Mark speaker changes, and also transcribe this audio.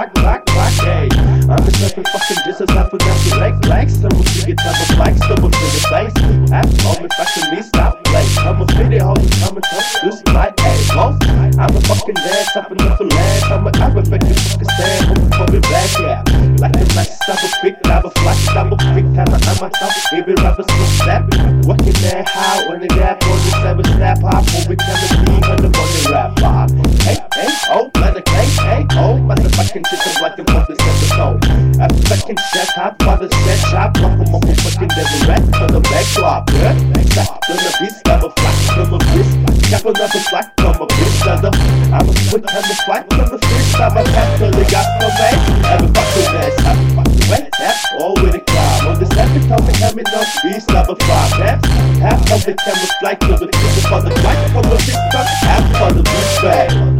Speaker 1: hey. I'm a surfing fucking just as I forgot to like. Someone to get time of like, someone to the face. At the moment, fashion me stop play. I'm a fit it, homie, I'm a tough, this like, hey, boss. I'm a fucking dance, up enough for land. I'm a fucking stand, I'm a black, yeah. Like a nice, I'm a big, I'm a flash, I'm a big time, I'm a top, even rappers so snap. Working that high on the gap, on the 7 snap, hop, over chemistry, on the money rap, pop. Hey, oh, let it hey, oh, motherfucking shit, I'm like a mother set the tone. I'm fucking shit, hop, father set shop, rock a motherfucking devil rat, for the backdrop, yeah. Back on the beast, I'm a flash, I'm a beast, cap another flash, I'm a bitch, I'm a quick, I'm a flight, I'm a fish, I'm a cat, till they got no man. I'm a fucking ass, I'm a fucking wet, that's all with a climb. On this epic topic, I'm in no beast, I'm a 5 naps. Half of the camera flight, to the people for the flight, from the big truck, half for the beach bag.